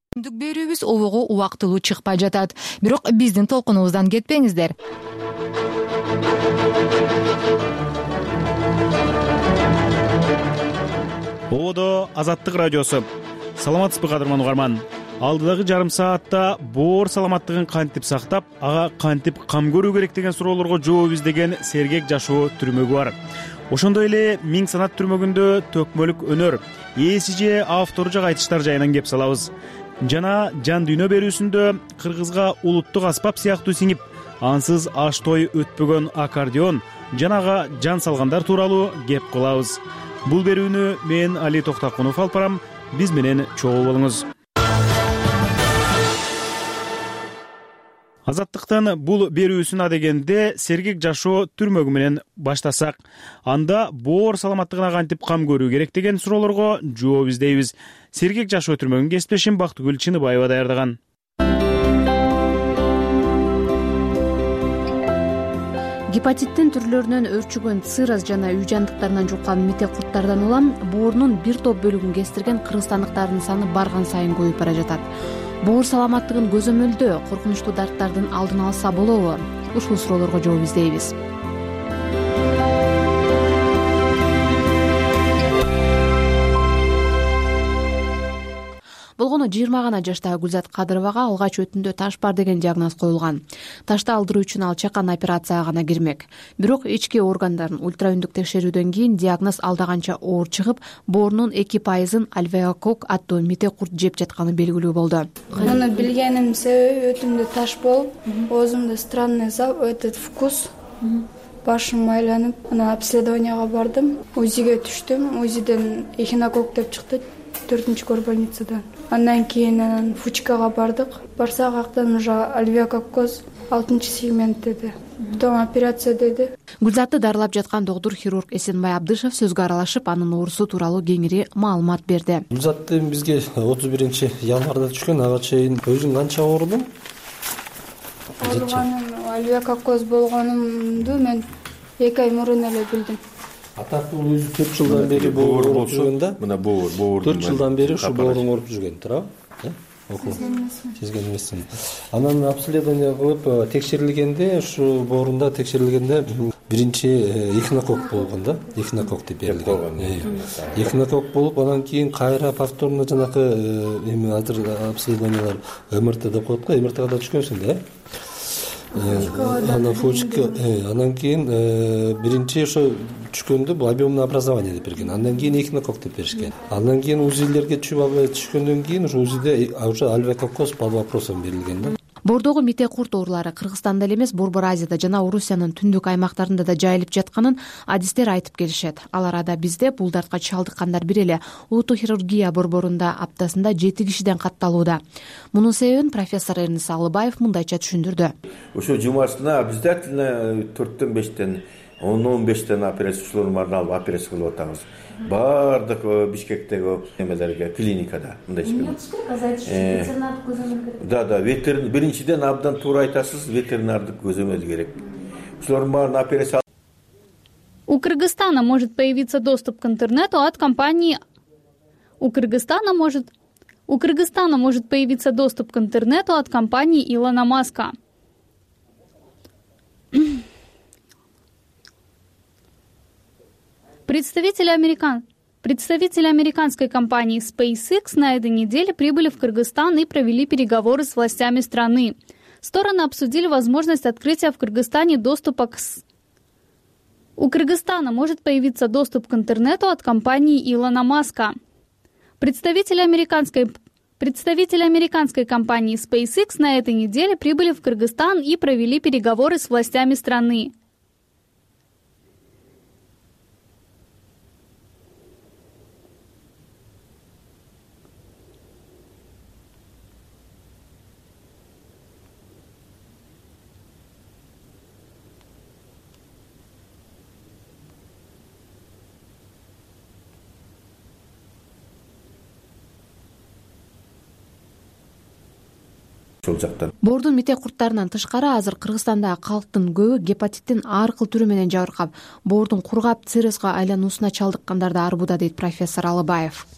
Түндүк берүүбүз обого убактылуу чыкпай жатат. Бирок биздин толкунубуздан кетпеңиздер. Ободо Азаттык радиосу. Саламатсызбы кадырман угарман? Алдыдагы жарым саатта боор саламаттыгын кантип сактап, ага кантип кам көрүү керек деген суроолорго жооп издеген Сергек жашоо түрмөгү бар. Ошондой эле миң санат түрмөгүндө төкмөлүк өнөр, ээси же автору жагы айтыштар жайынан кеп салабыз. Жана жан дүйнө берүүсүндө кыргызга улуттук аспап сыяктуу сиңип, ансыз аш той өтпөгөн аккордеон жанага жан салгандар тууралуу кеп кылабыз. Бул берүүнү мен Али Токтакунов алып барам. Биз менен чогуу болуңуз. Азаттыктын бул берүүсүн адегенде Сергек жашоо түрмөгү менен баштасак, анда боор саламаттыгына кантип кам көрүү керек деген суроолорго жооп издейбиз. Сергек жашоо түрмөгүнүн кесиптешим Бактыгүл Чыныбаева даярдаган. Гепатиттин түрлөрүнөн өрчүгөн цирроз жана үй жандыктарынан жуккан мите курттардан улам боорунун бир топ бөлүгүн кестирген кыргызстандыктардын саны барган сайын көбөйүп бара жатат. Боор саламаттыгын көзөмөлдөө, коркунучтуу дарттардын алдын алса болобу? Ушул суроолорго жооп издейбиз. Болгону 20 гана жаштагы Гүлзат Кадыровага алгач өтүндө таш бар деген диагноз коюлган. Ташты алдыруу үчүн ал чакан операцияга гана кирмек. Бирок ички органдарын ультраүндүк текшерүүдөн кийин диагноз алдаганча оор чыгып, боорунун 2% альвеокок аттуу мите курт жеп жатканы белгилүү болду. Муну билгеним себеби өтүмдө таш болуп, оозумда странный вкус. Башым айланып, анан обследованияга бардым, УЗИге түштүм. УЗИден эхинокок деп чыкты. 4-көр больницадан. Андан кийин фучкага бардык. Барсак актан уже альвеококкоз 6-сегмент деди. Потом операция деди. Гүлзатты дарылап жаткан доктур хирург Эсенбай Абдышев сөзгө аралашып, анын оорусу тууралуу кеңири маалымат берди. Гүлзатты бизге 31-январда түшкөн, ага чейин өзүң канча оорудуң? Альвеококкоз болгонумду мен 2 ай мурун эле билдим. Атактуу өзү 4 жылдан бери боор ооруп жүргөн да. Мына боор 4 жылдан бери ушу бооруң ооруп жүргөн, туурабы? Сезген эмессиң. Анан обследование кылып текшерилгенде, ушу боорунда текшерилгенде биринчи эхинокок болгон да, эхинокок деп берилген. Эхинокок болуп, анан кийин кайра повторно жанакы эми азыр обследованиялар МРТ деп коет го, МРТга да түшкөнсүң да. Анан кийин биринчи ошо түшкөндө бул объемное образование деп берген. Андан кийин эхинокок деп беришкен. Андан кийин УЗИлерге түшүп албай түшкөндөн кийин ушу УЗИде уже альвеококкоз под вопросом берилген да. Боордогу мите курт оорулары Кыргызстанда эле эмес, Борбор Азияда жана Орусиянын түндүк аймактарында да жайылып жатканын адистер айтып келишет. Ал арада бизде бул дартка чалдыккандар бир эле улуттук хирургия борборунда аптасында 7 кишиден катталууда. Мунун себебин профессор Эрнис Алыбаев мындайча түшүндүрдү. Ошо жумасына обязательно 4-5тен 10-15тен операциялар алып операция кылып атабыз. Бардык Бишкектеги эмелерге, клиникада мындайча. Да, биринчиден абдан туура айтасыз, ветеринардык көзөмөл керек. Ушулардын баарын операция. У Кыргызстана может появиться доступ к интернету от компании. У Кыргызстана может появиться доступ к интернету от компании Илона Маска. Представители американской компании SpaceX на этой неделе прибыли в Кыргызстан и провели переговоры с властями страны. Стороны обсудили возможность открытия в Кыргызстане доступа к... У Кыргызстана может появиться доступ к интернету от компании Илона Маска. Представители американской компании SpaceX на этой неделе прибыли в Кыргызстан и провели переговоры с властями страны. Боордун мите курттарынан тышкары азыр Кыргызстандагы калктын көбү гепатиттин ар кыл түрү менен жабыркап, боордун кургап циррозго айлануусуна чалдыккандар да арбууда, дейт профессор Алыбаев.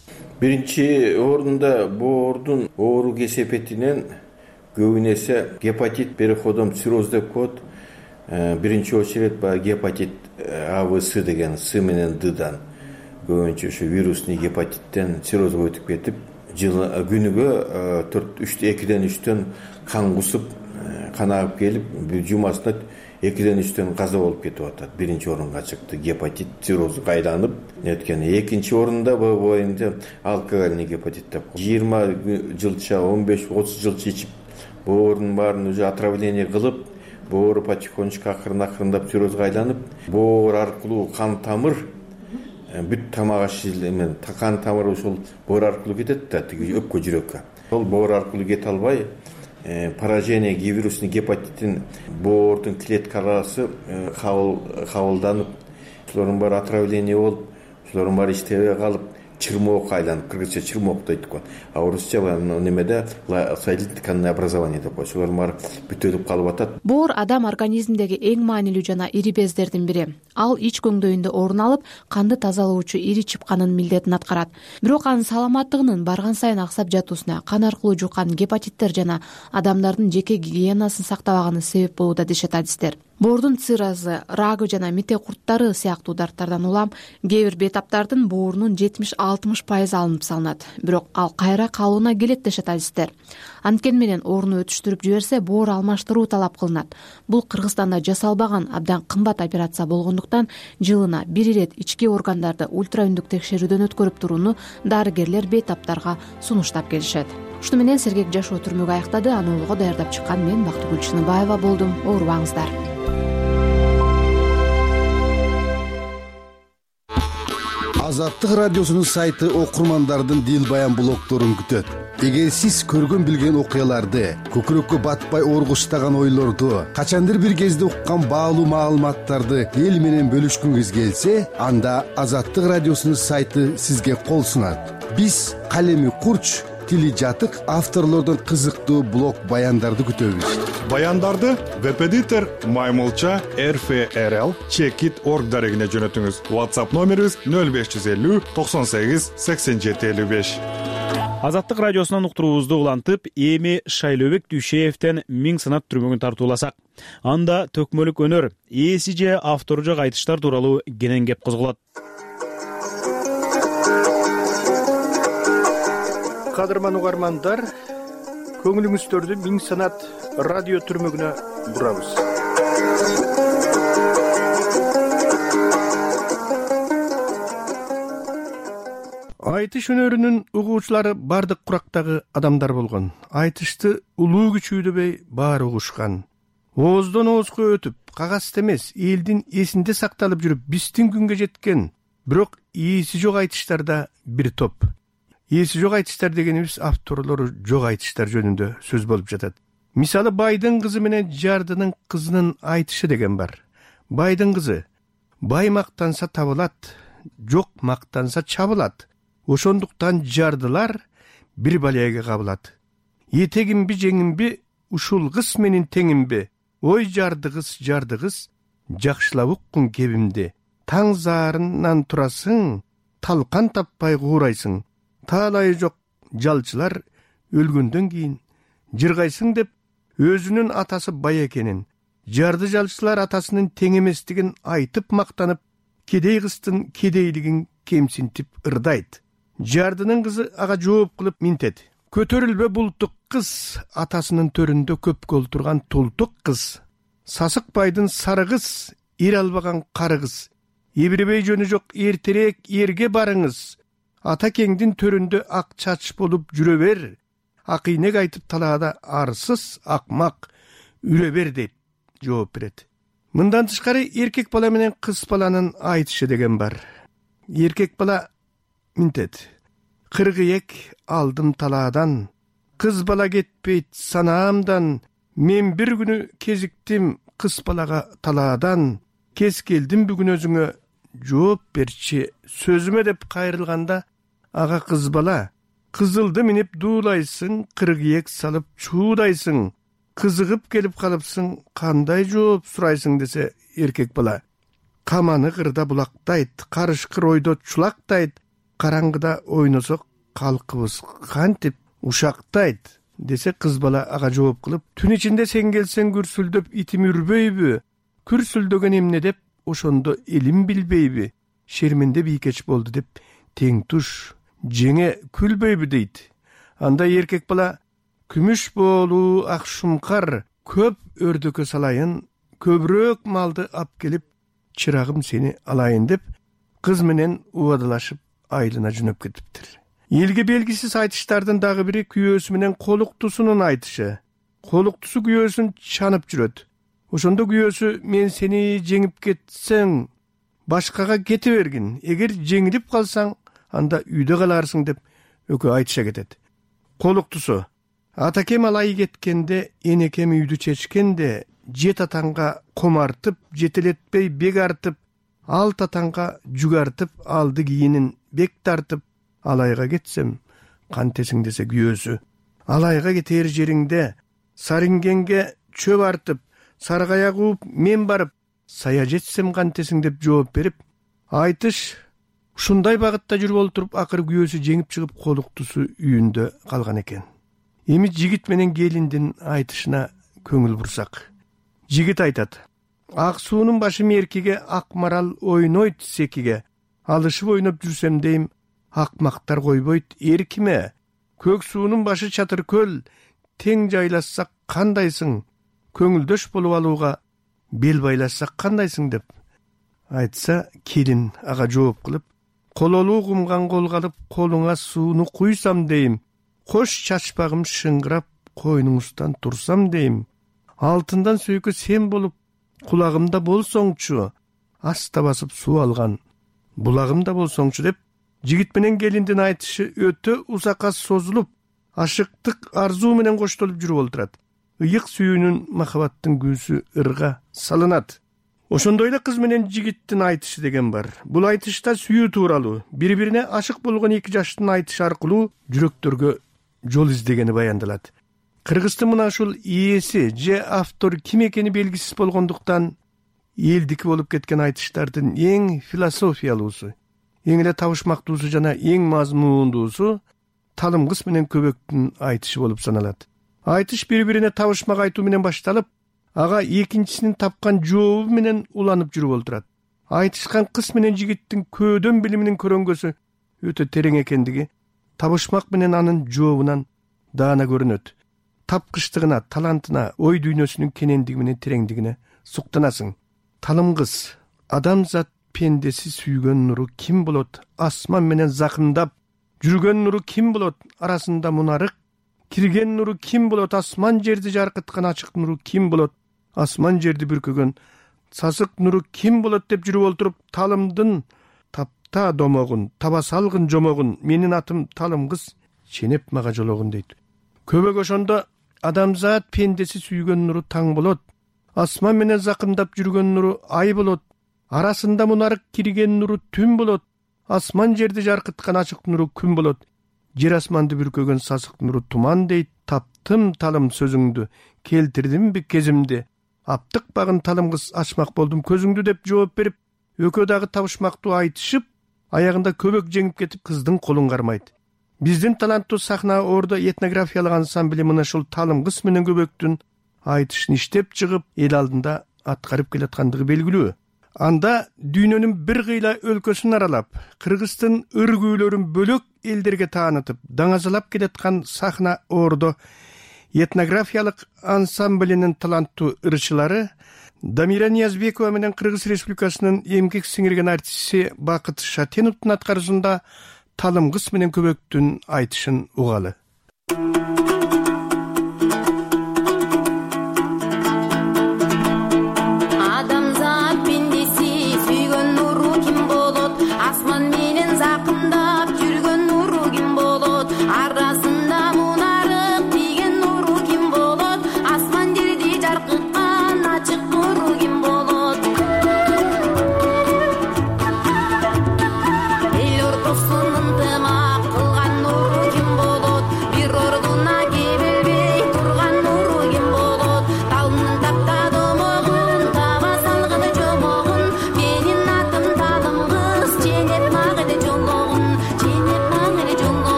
Биринчи орунда боордун оору кесепетинен көбүн эсе гепатит, переходом цирроз деп коет. Биринчи очередь баягы гепатит А, В, С деген С менен Ддан көбүнчө ушу вирусный гепатиттен циррозго өтүп кетип, күнүгө 2-ден 3төн кан кусуп, кан агып келип, жумасына 2-ден 3төн каза болуп кетип атат. Биринчи орунга чыкты гепатит, циррозго айланып. Өткөн экинчи орунда боюнда алкогольный гепатит деп 20 жылча, 15-30 жылча ичип, боордун баарын уже отравление кылып, боору потихонечку акырындап циррозго айланып, боор аркылуу кан тамыр бүт тамак аш менен кан тамыры ушул боор аркылуу кетет да, тиги өпкө, жүрөккө. Сол боор аркылуу кете албай, поражение вирусный гепатиттин боордун клеткалары кабылданып, ушулардын баары отравление болуп, ушулардын баары иштебей калып, чырмоокко айланып, кыргызча чырмоок дейт го. А орусча немеде соединительное образование деп коет. Ушулардын баары бүтөлүп калып атат. Боор адам организмдеги эң маанилүү жана ири бездердин бири. Ал ич көңдөйүндө орун алып, канды тазалоочу ири чыпканын милдетин аткарат. Бирок анын саламаттыгынын барган сайын аксап жатуусуна кан аркылуу жуккан гепатиттер жана адамдардын жеке гигиенасын сактабаганы себеп болууда дешет адистер. Боордун циррозу, рагы жана мите курттары сыяктуу дарттардан улам кээ бир бейтаптардын боорунун 70-60% алынып салынат. Бирок ал кайра калууна келет дешет адистер. Анткени менен орун өтүштүрүп жиберсе, боор алмаштыруу талап кылынат. Бул Кыргызстанда жасалбаган абдан кымбат операция болгондуктан жылына бир ирет ички органдарды ультраүндүк текшерүүдөн өткөрүп турууну дарыгерлер бейтаптарга сунуштап келишет. Ушуну менен сергек жашоо түрмөгү аяктады. Аны улууга даярдап чыккан мен Бактыгүл Чыныбаева болдум. Оорубаңыздар. Азаттык радиосунун сайты окурмандардын дил баян блогдорун күтөт. Эгер сиз көргөн билген окуяларды, көкүрөккө батпай оргуштаган ойлорду, качандыр бир кезде уккан баалуу маалыматтарды эл менен бөлүшкүңүз келсе, анда Азаттык радиосунун сайты сизге кол сунат. Биз калеми курч, тили жатык авторлордон кызыктуу блог баяндарды күтөбүз. Баяндарды веб-эдитор Маймылча RFRL Checkit.org дарегине жөнөтүңүз. WhatsApp номерибиз 0550 98 87 55. Азаттык радиосунан уктуруубузду улантып, эми Шайлообек Дүйшеевден 1000 санат түрмөгүн тартууласак. Анда төкмөлүк өнөр, ээси же автору жок айтыштар тууралуу кенен кеп козголот. Кадырман угармандар, көңүлүңүздөрдү 1000 санат радио түрмөгүнө бурабыз. Айтыш өнөрүнүн угуучулары бардык курактагы адамдар болгон. Айтышты улуу күчүүдөбөй баары угушкан. Ооздон оозго өтүп, кагазда эмес, элдин эсинде сакталып жүрүп, биздин күнгө жеткен, бирок ээси жок айтыштарда бир топ. Ээси жок айтыштар дегенибиз авторлору жок айтыштар жөнүндө сөз болуп жатат. Мисалы, байдын кызы менен жардынын кызынын айтышы деген бар. Байдын кызы: бай мактанса табылат, жок мактанса чабылат. Ошондуктан жардылар бир балеге кабылат. Этегимби жеңимби, ушул кыз менин теңимби. Ой жарды кыз, жакшылап уккун кебимди. Таң заарынан турасың, талкан таппай куурайсың. Таалайы жок жалчылар өлгөндөн кийин жыргайсың деп өзүнүн атасы бай экенин, жарды жалчылар атасынын тең эместигин айтып мактанып, кедей кыздын кедейлигин кемсинтип ырдайт. Жардынын кызы ага жооп кылып минтет: көтөрүлбө бултук кыз, атасынын төрүндө көпкө олтурган тултук кыз. Сасык байдын сары кыз, эр албаган кары кыз. Эбирбей жөнү жок эртерээк эрге барыңыз. Ата кеңдин төрүндө ак чач болуп жүрө бер. Акыйнек айтып талаада арсыз акмак үрө бер деп жооп берет. Мындан тышкары эркек бала менен кыз баланын айтышы деген бар. Эркек бала минтет: кыргыек алдым талаадан, кыз бала кетпейт санаамдан. Мен бир күнү кезиктим кыз балага талаадан. Кез келдим бүгүн өзүңө, жооп берчи сөзүмө деп кайрылганда, ага кыз бала: кызылды минип дуулайсың, кыргыек салып чуудайсың. Кызыгып келип калыпсың, кандай жооп сурайсың десе, эркек бала: каманы кырда булактайт, карышкыр ойдо чулактайт. Караңгыда ойносок калкыбыз кантип ушактайт десе, кыз бала ага жооп кылып, түн ичинде сен келсең күрсүлдөп итим үрбөйбү, күрсүлдөгөн эмне деп ошондо элим билбейби, шерменде бийкеч болду деп тең туш жеңе күлбөйбү дейт. Анда эркек бала күмүш болуу ак шумкар, көп өрдөккө салайын, көбүрөөк малды ап келип чырагым сени алайын деп кыз менен убадалашып айылына жөнөп кетиптир. Элге белгисиз айтыштардын дагы бири күйөөсү менен колуктусунун айтышы. Колуктусу күйөөсүн чанып жүрөт. Ошондо күйөөсү, мен сени жеңип кетсең башкага кете бергин, эгер жеңилип калсаң анда үйдө каларсың деп экөө айтыша кетет. Колуктусу, атакем алай кеткенде, энекем үйдү чечкенде, жет атаңга комартып, жетелетпей бек артып, алт атаңга жүгартып, алды кийинин бек тартып, алайга кетсем кантесиң десе күйөөсү. Алайга кетер жериңде сарингенге чөп артып, саргая кууп мен барып, сая жетсем кантесиң деп жооп берип, айтыш ушундай багытта жүрүп олтуруп, акыры күйөөсү жеңип чыгып колуктусу үйүндө калган экен. Эми жигит менен келиндин айтышына көңүл бурсак. Жигит айтат: ак суунун башы меркиге, ак марал ойнойт секиге, алышып ойноп жүрсөм дейм, акмактар койбойт эркиме, көк суунун башы чатыр көл, тең жайлашсак кандайсың, көңүлдөш болуп алууга бел байлашсак кандайсың деп айтса, келин ага жооп кылып, кололуу кумган колго алып, колуңа сууну куйсам дейм, кош чачпагым шыңгырап, койнуңуздан турсам дейм, алтындан сөйкө сен болуп, кулагымда болсоңчу, аста басып суу алган булагымда болсоңчу деп, жигит менен келиндин айтышы өтө узакка созулуп, ашыктык арзуу менен коштолуп жүрүп олтурат. Ыйык сүйүүнүн, махабаттын күүсү ырга салынат. Ошондой эле кыз менен жигиттин айтышы деген бар. Бул айтышта сүйүү тууралуу, бири-бирине ашык болгон эки жаштын айтышы аркылуу жүрөктөргө жол издегени баяндалат. Кыргыздын мына ушул ээси же автор ким экени белгисиз болгондуктан, элдики болуп кеткен айтыштардын эң философиялуусу, эң эле табышмактуусу жана эң мазмундуусу талым кыз менен көбөктүн айтышы болуп саналат. Айтыш бири-бирине табышмак айтуу менен башталып, ага экинчисинин тапкан жообу менен уланып жүрүп олтурат. Айтышкан кыз менен жигиттин көөдөн билиминин көрөңгөсү өтө терең экендиги табышмак менен анын жообунан даана көрүнөт. Тапкычтыгына, талантына, ой дүйнөсүнүн кенендиги менен тереңдигине суктанасың. Талым кыз: адамзат пендеси сүйгөн нуру ким болот, асман менен закындап, жүргөн нуру ким болот, арасында мунарык, кирген нуру ким болот, асман жерди жаркыткан ачык нуру ким болот, асман жерди бүркөгөн сасык нуру ким болот деп жүрүп олтуруп, талымдын тапта домогун, таба салгын жомогун, менин атым талым кыз, ченеп мага жологун дейт. Көбөк ошондо адамзат пендеси сүйгөн нуру таң болот, асман менен закындап жүргөн нуру ай болот, арасында мунарык кирген нуру түн болот, асман жерди жаркыткан ачык нуру күн болот, жер асманды бүркөгөн сасык нуру туман дейт. Таптым талым сөзүңдү, келтирдимби кезимди, аптык багын талым кыз, ачмак болдум көзүңдү деп жооп берип, экөө дагы табышмактуу айтышып, аягында көбөк жеңип кетип, кыздын колун кармайт. Биздин таланттуу сахна ордо этнографиялык ансамбли мына ушул талым кыз менен көбөктүн айтышын иштеп чыгып, эл алдында аткарып келаткандыгы белгилүү. Анда дүйнөнүн бир кыйла өлкөсүн аралап, Кыргыздын ыр-күүлөрүн бөлөк элдерге таанытып, даңазалап келаткан сахна ордо этнографиялык ансамблинин таланттуу ырчылары Дамира Ниязбекова менен Кыргыз Республикасынын эмгек сиңирген артисти Бакыт Шатеновдун аткаруусунда талым кыз менен көбөктүн айтышын угалы. Эл ортосун ынтымак кылган нуру ким болот?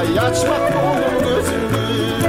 ай ачмак болдум көзүмдү.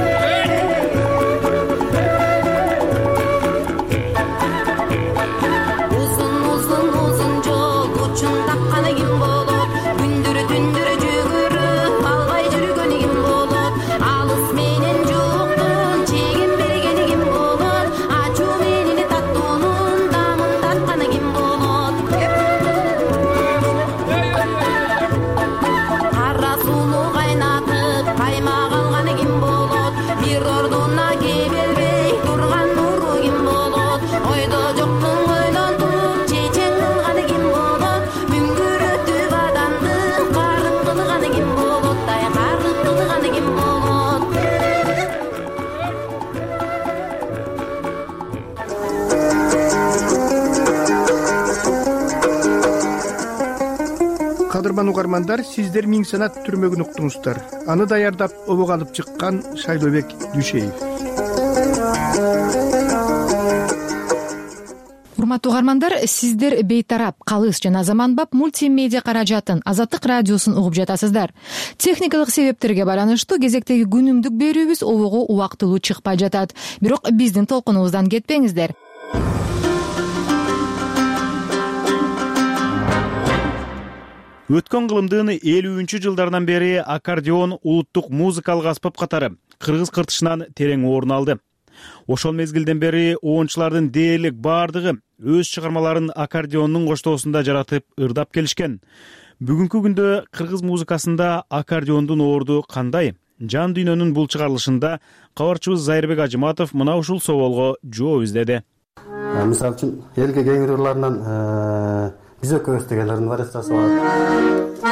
Кадырман угармандар, сиздер Миң санат түрмөгүн уктуңуздар. Аны даярдап обого алып чыккан Шайлообек Дүйшеев. Урматтуу угармандар, сиздер бейтарап, калыс жана заманбап мультимедиа каражатын Азаттык радиосун угуп жатасыздар. Техникалык себептерге байланыштуу кезектеги күнүмдүк берүүбүз обого убактылуу чыкпай жатат. Бирок биздин толкунубуздан кетпеңиздер. Өткөн кылымдын 50-жылдардан бери аккордеон улуттук музыкалык аспап катары кыргыз кыртышынан терең орун алды. Ошол мезгилден бери оончулардын дээрлик бардыгы өз чыгармаларын аккордеондун коштоосунда жаратып, ырдап келишкен. Бүгүнкү күндө кыргыз музыкасында аккордеондун орду кандай? Жан дүйнөнүн бул чыгарылышында кабарчыбыз Зайырбек Ажыматов мына ушул соолго жооп издеди. Мисалы үчүн элге кеңир ырларынан биз экөөбүз дегендердин вариациясы бар.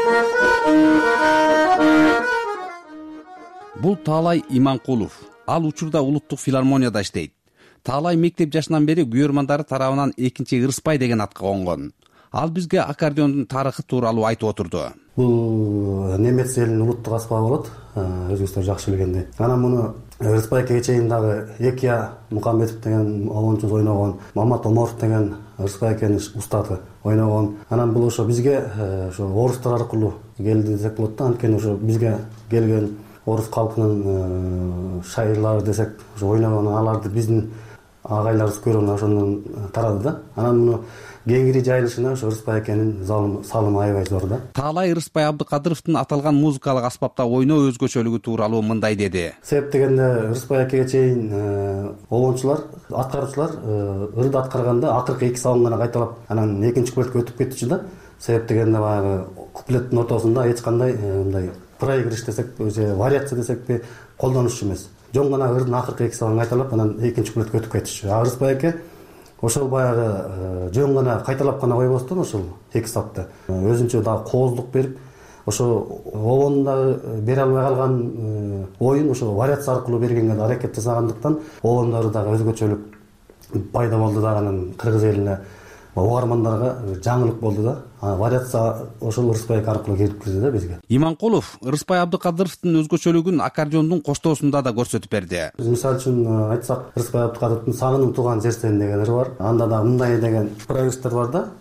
Бул Таалай Иманкулов. Ал учурда улуттук филармонияда иштейт. Таалай мектеп жашынан бери күйөрмандары тарабынан экинчи Ырыспай деген атка конгон. Ал бизге аккордеондун тарыхы тууралуу айтып отурду. Бул немец элинин улуттук аспабы болот, өзүңүздөр жакшы билгендей. Анан муну Ырыспайга чейин дагы Экия Мукамбетов деген оончубуз ойногон, Мамат Оморов деген Ырыспайкенин устаты ойногон. Анан бул ошо бизге ошо орустар аркылуу келди десек болот да. Анткени ошо бизге келген орус калкынын шайырлары десек ошо ойногон, аларды биздин агайларыбыз көргөн, ошондон тарады да. Анан муну кеңири жайылышына ошо Ырыспай экенин салымы аябай зор да. Таалай Ырыспай Абдыкадыровдун аталган музыкалык аспапта ойноо өзгөчөлүгү тууралуу мындай деди. Себеп дегенде Ырыспай экеге чейин обончулар, аткаруучулар ырды аткарганда акыркы 2 салым гана кайталап, анан экинчи куплетке өтүп кетчү да. Себеп дегенде баягы куплеттин ортосунда эч кандай мындай проигрыш десек, же вариация десекпи колдонушчу эмес. Жон гана ырдын акыркы 2 салым кайталап, анан экинчи куплетке өтүп кетчү. Ырыспай эке ошол баягы жөн гана кайталап гана койбостон ошол 2 сапты өзүнчө дагы кооздук берип, ошо обондагы бере албай калган оюн ошо вариация аркылуу бергенге да аракет жасагандыктан обондору дагы өзгөчөлүк пайда болду да. Анан кыргыз элине угармандарга жаңылык болду да. Вариация ошол Ырыспай аркылуу келип кирди да бизге. Иманкулов Ырыспай Абдыкадыровдун өзгөчөлүгүн аккордеондун коштоосунда да көрсөтүп берди. Мисалы үчүн айтсак, Ырыспай Абдыкадыровдун Сагынып туган жерсен деген ыры бар. Анда да мындай деген проигрыштар бар да.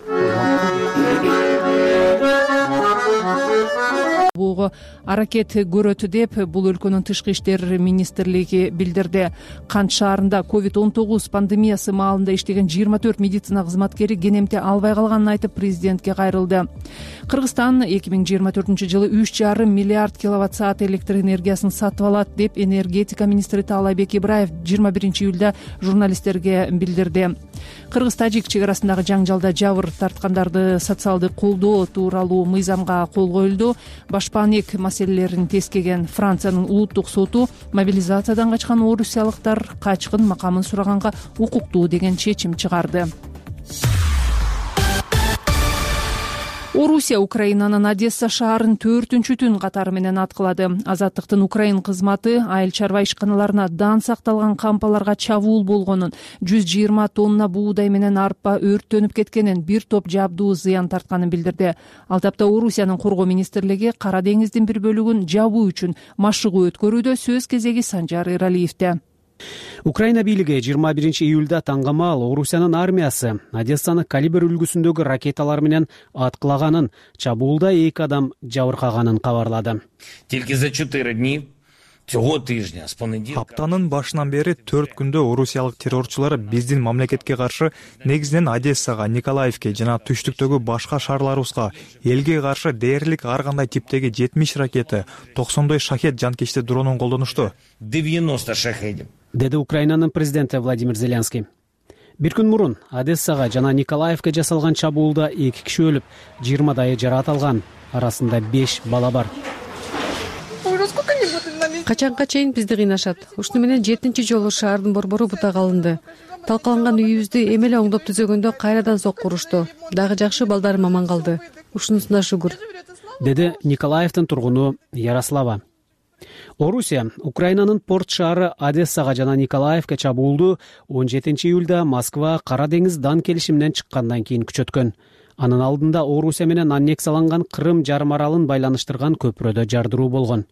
Буга аракет көрөт деп бул өлкөнүн тышкы иштер министрлиги билдирди. Кант шаарында COVID-19 пандемиясы маалында иштеген 24 медицина кызматкери кенемте албай калганын айтып президентке кайрылды. Кыргызстан 2024-жылы 3,5 миллиард киловатт-саат электр энергиясын сатып алат деп энергетика министри Таалайбек Ибраев 21 июлда журналисттерге билдирди. Кыргыз-тажик чек арасындагы жаңжалда жабыр тарткандарды социалдык колдоо тууралуу мыйзамга кол коюлду. Башпаанек маселелерин тескеген Франциянын улуттук соту мобилизациядан качкан орусиялыктар качкын макамын сураганга укуктуу деген чечим чыгарды. Орусия Украинанын Одесса шаарын 4-үнчү түн катары менен аткылады. Азаттыктын Украин кызматы айыл чарба ишканаларына дан сакталган кампаларга чабуул болгонун, 120 тонна буудай менен арпа өрттөнүп кеткенин, бир топ жабдуу зыян тартканын билдирди. Ал тапта Орусиянын коргоо министрлиги Кара деңиздин бир бөлүгүн жабуу үчүн машыгуу өткөрүүдө. Сөз кезеги Санжар Эралиевде. Украина бийлиги 21-июлда таңгамал Орусиянын армиясы Одессаны калибр үлгүсүндөгү ракеталар менен аткылаганын, чабуулда 2 адам жабыркаганын кабарлады. Тільки за 4 дні цього тижня з понеділка Аптанын башынан бери 4 күндө орусиялык террорчулар биздин мамлекетке каршы негизинен Одессага, Николаевке жана түштүктөгү башка шаарларыбызга элге каршы дээрлик ар кандай типтеги 70 ракета, 90 шахет жанкечти дронун колдонушту. 90 шахедів. Деди Украинанын президенти Владимир Зеленский. Бир күн мурун Одессага жана Николаевке жасалган чабуулда 2 киши өлүп, 20 жараат алган, арасында 5 бала бар. Качанга чейин бизди кыйнашат. Ушуну менен 7-жолу шаардын борбору бутак алынды. Талкаланган үйүбүздү эмеле оңдоп түзөгөндө кайрадан сокку урушту. Дагы жакшы балдарым аман калды. Ушунусуна шүгүр. Деди Николаевдин тургуну Ярослава. Орусия Украинанын порт шаары Одессага жана Николаевке чабуулду 17-июлда Москва Кара деңиз дан келишиминен чыккандан кийин күчөткөн. Анын алдында Орусия менен аннексияланган Крым жарым аралын байланыштырган көпүрөдө жардыруу болгон.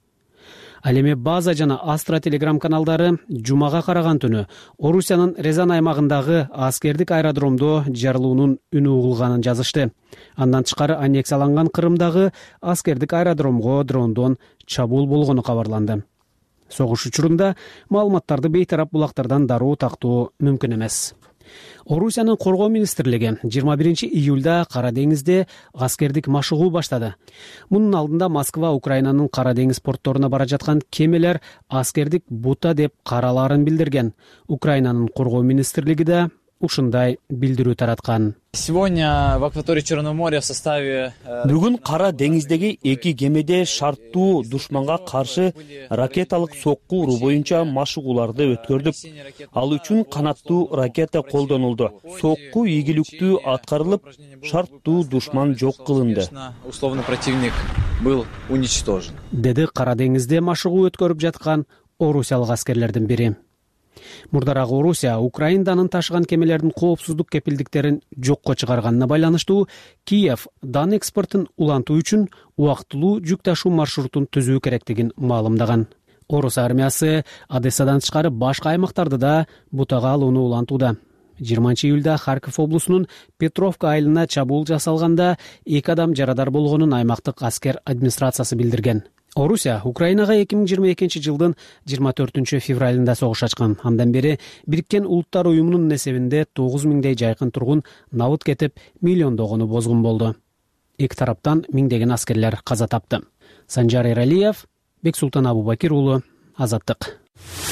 Ал эми База жана Астра телеграм каналдары жумага караган түнү Орусиянын Резан аймагындагы аскердик аэродромдо жарылуунун үнү угулганын жазышты. Андан тышкары аннексияланган Крымдагы аскердик аэродромго дрондон чабуул болгону кабарланды. Согуш учурунда маалыматтарды бейтарап булактардан дароо тактоо мүмкүн эмес. Орусиянын коргоо министрлиги 21-июлда Кара деңизде аскердик машыгуу баштады. Мунун алдында Москва Украинанын Кара деңиз портторуна бара жаткан кемелер аскердик бута деп каралаарын билдирген. Украинанын коргоо министрлиги да ушундай билдирүү тараткан. Сегодня в акватории Черного моря в составе Бүгүн Кара деңиздеги 2 кемеде шарттуу душманга каршы ракеталык сокку уруу боюнча машыгууларды өткөрдүк. Ал үчүн канаттуу ракета колдонулду. Сокку ийгиликтүү аткарылып, шарттуу душман жок кылынды. Условно противник был уничтожен. Деди Кара деңизде машыгуу өткөрүп жаткан орусиялык аскерлердин бири. Мурдарак Орусия Украинданын ташыган кемелердин коопсуздук кепилдиктерин жокко чыгарганына байланыштуу Киев дан экспортун улантуу үчүн убактылуу жүк ташуу маршрутун түзүү керектигин маалымдаган. Орус армиясы Одессадан тышкары башка аймактарды да бутага алууну улантууда. 20-июлда Харьков облусунун Петровка айылына чабуул жасалганда 2 адам жарадар болгонун аймактык аскер администрациясы билдирген. Орусия Украинага 2022-жылдын 24-февралында согуш ачкан. Андан бери Бириккен Улуттар уюмунун эсебинде 9000дей жайкын тургун набыт кетип, миллиондогону бозгун болду. Эки тараптан миңдеген аскерлер каза тапты. Санжар Эралиев, Бексултан Абубакир уулу, Азаттык.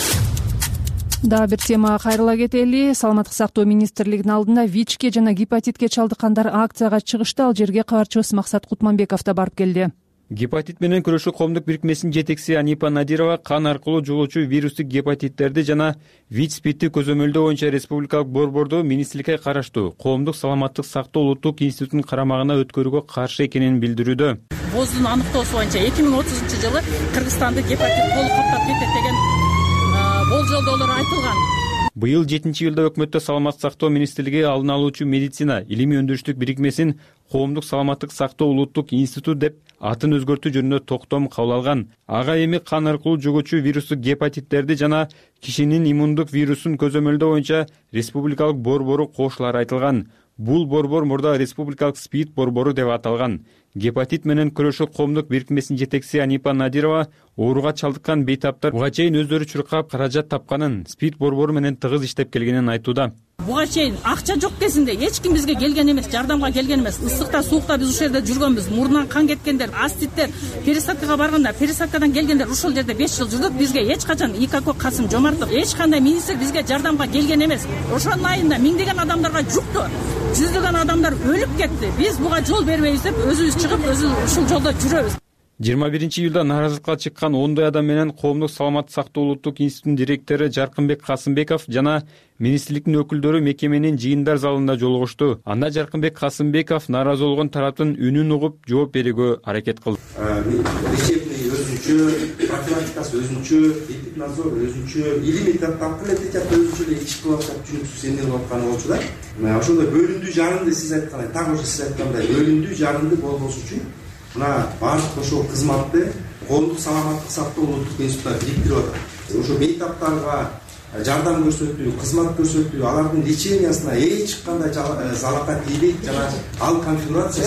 Дагы бир тема кайрыла кетели. Саламаттык сактоо министрлигинин алдына ВИЧке жана гепатитке чалдыккандар акцияга чыгышты. Ал жерге кабарчыбыз Максат Кутманбеков да барып келди. Гепатит менен күрөшүү коомдук бирикмесинин жетекчиси Анипа Надирова кан аркылуу жугуучу вирустук гепатиттерди жана ВИЧ-СПИДти көзөмөлдөө боюнча республикалык борборду министрликке караштуу коомдук саламаттык сактоо улуттук институтунун карамагына өткөрүүгө каршы экенин билдирүүдө. ВОЗдун аныктоосу боюнча 2030-жылы Кыргызстанды гепатит толук каптап кетет деген болжолдоолор айтылган. Быйыл 7-июлда өкмөттө саламаттык сактоо министрлиги алдын алуучу медицина илимий өндүрүштүк бирикмесин коомдук саламаттык сактоо улуттук институт деп атын өзгөртүү жөнүндө токтом кабыл алган. Ага эми кан аркылуу жугуучу вирустук гепатиттерди жана кишинин иммундук вирусун көзөмөлдөө боюнча республикалык борбору кошулары айтылган. Бул борбор мурда республикалык СПИД борбору деп аталган. Гепатит менен күрөшүү коомдук бирикмесинин жетекчиси Анипа Надирова ооруга чалдыккан бейтаптар буга чейин өздөрү чуркап каражат тапканын, СПИД борбору менен тыгыз иштеп келгенин айтууда. Буга чейин акча жок кезинде эч ким бизге келген эмес, жардамга келген эмес. Ысыкта, суукта биз ушул жерде жүргөнбүз. Мурунан кан кеткендер, аститтер, пересадкага барганда, пересадкадан келгендер ушул жерде 5 жыл жүрдүк. Бизге эч качан ИКК Касым Жомартов, эч кандай министр бизге жардамга келген эмес. Ошонун айында миңдеген адамдарга жукту. Жүздөгөн адамдар өлүп кетти. Биз буга жол бербейбиз деп өзүбүз чыгып, өзүбүз ушул жолдо жүрөбүз. 21-июлда наразылыкка чыккан 10 адам менен коомдук саламаттык сактоо улуттук институтунун директору Жаркынбек Касымбеков жана министрликтин өкүлдөрү мекеменин жыйындар залында жолугушту. Анда Жаркынбек Касымбеков нааразы болгон тараптын үнүн угуп жооп берүүгө аракет кылды. Лечебный өзүнчө, профилактикасы өзүнчө, эпиднадзор өзүнчө, илимий таптакылетет өзүнчө иш кылып атат, түшүнүксүз сендер атканы болчу да. Ошондой бөлүндүү жарынды сиз айткандай, так ошо сиз айткандай бөлүндүү жарынды болбош үчүн мына баардык ошол кызматты коомдук саламаттык сактоо улуттук институтуна бириктирип атат. Ошо бейтаптарга жардам көрсөтүү, кызмат көрсөтүү, алардын лечениясына эч кандай залакат тийбейт жана ал конфигурация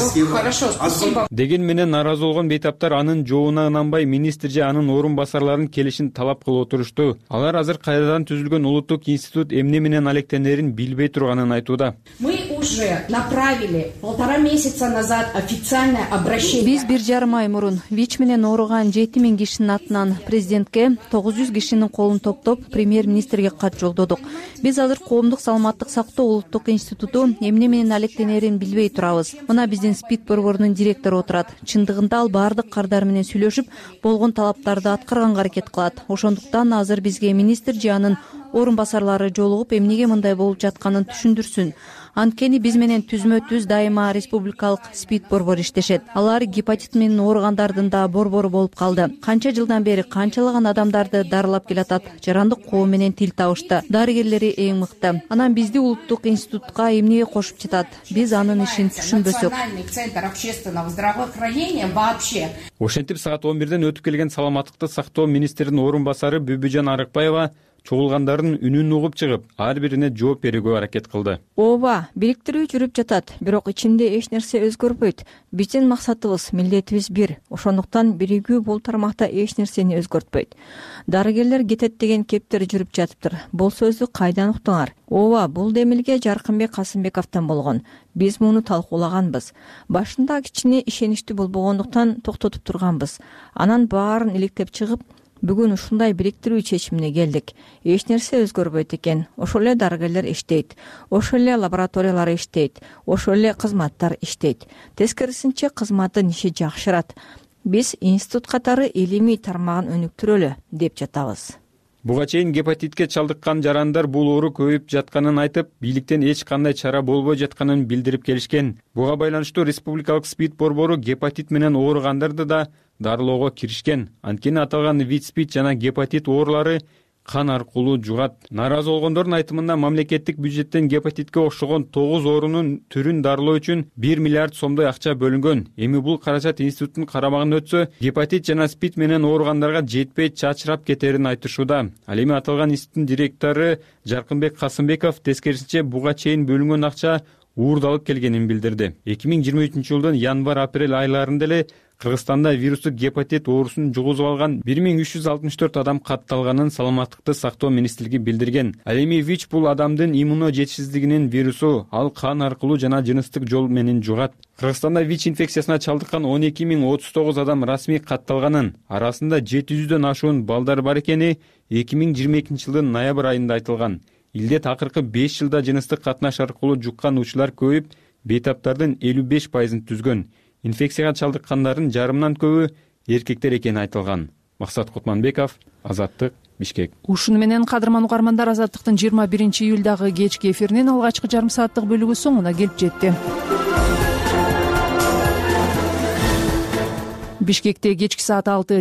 схема деген менен нааразы болгон бейтаптар анын жообуна ынанбай министр же анын орун басарларынын келишин талап кылып отурушту. Алар азыр кайрадан түзүлгөн улуттук институт эмне менен алектенерин билбей турганын айтууда. Мы уже направили 1,5 месяца назад официальное обращение. Биз 1,5 ай мурун ВИЧ менен ооруган 7000 кишинин атынан президентке 900 кишинин колун топтоп премьер-министрге кат жолдодук. Биз азыр коомдук саламаттык сактоо улуттук институту эмне менен алектенерин билбей турабыз. Мына биздин СПИД борборунун директору отурат. Чындыгында ал баардык кардар менен сүйлөшүп, болгон талаптарды аткарганга аракет кылат. Ошондуктан азыр бизге министр же анын орун басарлары жолугуп эмнеге мындай болуп жатканын түшүндүрсүн. Анткени биз менен түзмө-түз дайыма республикалык СПИД борбору иштешет. Алар гепатит менен ооругандардын да борбору болуп калды. Канча жылдан бери канчалаган адамдарды дарылап келатат. Жарандык коом менен тил табышты. Дарыгерлери эң мыкты. Анан бизди улуттук институтка эмнеге кошуп жатат? Биз анын ишин түшүнбөсөк. Центр общественного здравоохранения вообще. Ошентип саат 11ден өтүп келген саламаттыкты сактоо министринин орун басары Бүбүжан Арыкбаева чогулгандардын үнүн угуп чыгып, ар бирине жооп берүүгө аракет кылды. Ооба, бириктирүү жүрүп жатат, бирок ичинде эч нерсе өзгөрбөйт. Биздин максатыбыз, милдетибиз бир. Ошондуктан биригүү бул тармакта эч нерсени өзгөртпөйт. Дарыгерлер кетет деген кептер жүрүп жатыптыр. Бул сөздү кайдан уктуңар? Ооба, бул демилге Жаркынбек Касымбековдон болгон. Биз муну талкуулаганбыз. Башында кичине ишеничтүү болбогондуктан токтотуп турганбыз. Анан баарын иликтеп чыгып, бүгүн ушундай бириктирүү чечимине келдик. Эч нерсе өзгөрбөйт экен. Ошол эле дарыгерлер иштейт, ошол эле лабораториялар иштейт, ошол эле кызматтар иштейт. Тескерисинче кызматтын иши жакшырат. Биз институт катары илимий тармагын өнүктүрөлү деп жатабыз. Буга чейин гепатитке чалдыккан жарандар бул оору көбөйүп жатканын айтып, бийликтен эч кандай чара болбой жатканын билдирип келишкен. Буга байланыштуу республикалык СПИД борбору гепатит менен ооругандарды да дарылоого киришкен. Анткени аталган ВИЧ-СПИД жана гепатит оорулары кан аркылуу жугат. Нааразы болгондордун айтымында мамлекеттик бюджеттен гепатитке окшогон 9 оорунун түрүн дарылоо үчүн 1 миллиард сомдой акча бөлүнгөн. Эми бул каражат институттун карамагына өтсө, гепатит жана СПИД менен ооругандарга жетпей чачырап кетерин айтышууда. Ал эми аталган институттун директору Жаркынбек Касымбеков тескерисинче буга чейин бөлүнгөн акча уурдалып келгенин билдирди. 2023-жылдын январь-апрель айларында эле Кыргызстанда вирустук гепатит оорусун жугузуп алган 1364 адам катталганын саламаттыкты сактоо министрлиги билдирген. Ал эми ВИЧ бул адамдын иммуно жетишсиздигинин вирусу, ал кан аркылуу жана жыныстык жол менен жугат. Кыргызстанда ВИЧ инфекциясына чалдыккан 12039 адам расмий катталганын, арасында 700дөн ашуун балдар бар экени 2022-жылдын ноябрь айында айтылган. Илде акыркы 5 жылда жыныстык катнаш аркылуу жуккан учурлар көбөйүп, бейтаптардын 55%-ын түзгөн. Инфекцияга чалдыккандардын жарымынан көбү эркектер экени айтылган. Максат Кутманбеков, Азаттык, Бишкек. Ушуну менен кадырман угармандар, Азаттыктын 21-июлдагы кечки эфиринин алгачкы жарым сааттык бөлүгү соңуна келип жетти. Бишкекте кечки саат 6